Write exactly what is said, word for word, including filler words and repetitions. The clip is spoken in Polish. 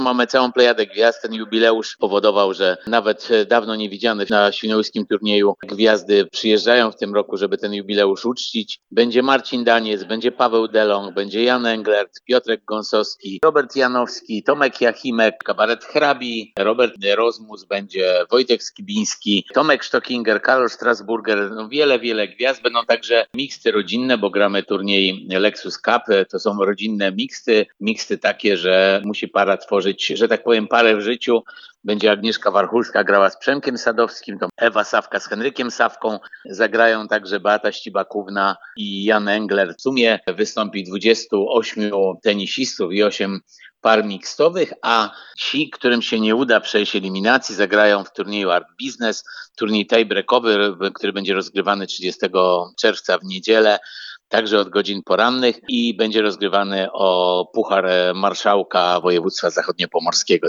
Mamy całą plejadę gwiazd. Ten jubileusz powodował, że nawet dawno niewidziane na świnoujskim turnieju gwiazdy przyjeżdżają w tym roku, żeby ten jubileusz uczcić. Będzie Marcin Daniec, będzie Paweł Delong, będzie Jan Englert, Piotrek Gąsowski, Robert Janowski, Tomek Jachimek, Kabaret Hrabi, Robert Rozmus, będzie Wojtek Skibiński, Tomek Stockinger, Karol Strasburger. No wiele, wiele gwiazd. Będą także miksty rodzinne, bo gramy turniej Lexus Cup. To są rodzinne miksty. Miksty takie, że musi para tworzyć, że tak powiem, parę w życiu. Będzie Agnieszka Warchulska grała z Przemkiem Sadowskim, to Ewa Sawka z Henrykiem Sawką. Zagrają także Beata Ścibakówna i Jan Engler. W sumie wystąpi dwudziestu ośmiu tenisistów i osiem par mikstowych, a ci, którym się nie uda przejść eliminacji, zagrają w turnieju Art Business, turniej tiebreakowy, który będzie rozgrywany trzydziestego czerwca w niedzielę, także od godzin porannych i będzie rozgrywany o Puchar Marszałka Województwa Zachodniopomorskiego.